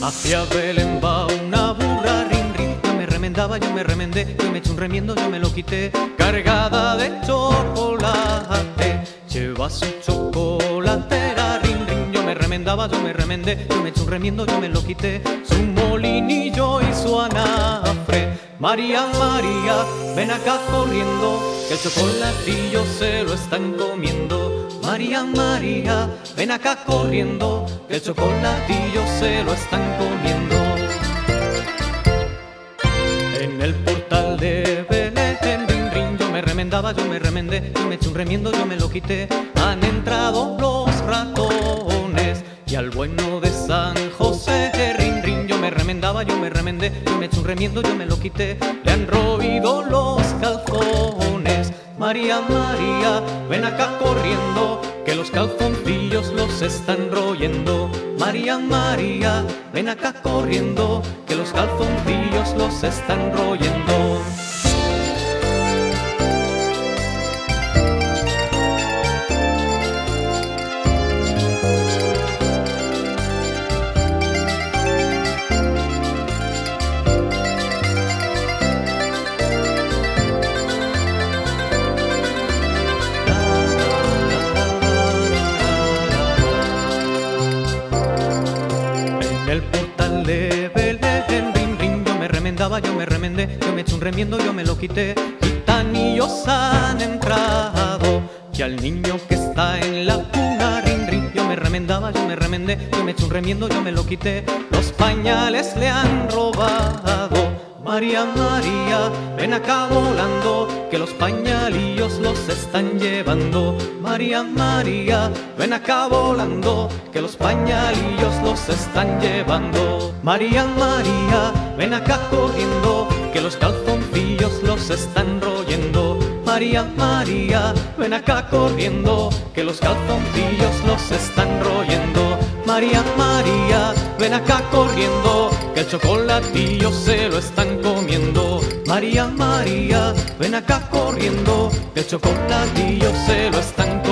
Hacia Belén va una burra, rin, rin. Yo me remendaba, yo me remendé, yo me eché un remiendo, yo me lo quité. Cargada de chocolate, lleva su chocolatera, rin, rin. Yo me remendaba, yo me remendé, yo me eché un remiendo, yo me lo quité. Su molinillo y su anafre. María, María, ven acá corriendo, que el chocolatillo se lo están comiendo. María, María, ven acá corriendo, que el chocolatillo se lo están comiendo. En el portal de Belén, rin, rin, yo me remendaba, yo me remendé, yo me eché un remiendo, yo me lo quité. Han entrado los ratones y al bueno de San José, rin, rin, yo me remendaba, yo me remendé, yo me eché un remiendo, yo me lo quité. Le han roído los calzones. María, María, ven acá corriendo, que los calzoncillos los están royendo. María, María, ven acá corriendo, que los calzoncillos los están royendo. El portal de Belén, rin, rin, yo me remendaba, yo me remendé, yo me eché un remiendo, yo me lo quité. Gitanillos han entrado y al niño que está en la cuna, rin, rin, yo me remendaba, yo me remendé, yo me eché un remiendo, yo me lo quité. Los pañales le han robado. María, María, ven acá volando, que los pañalillos los están llevando. María, María, ven acá volando, que los pañalillos los están llevando. María, María, ven acá corriendo, que los calzoncillos los están royendo. María, María, ven acá corriendo, que los calzoncillos los están royendo. María, María, ven acá corriendo, que el chocolatillo se lo están comiendo. María, María, ven acá corriendo, que el chocolatillo se lo están comiendo.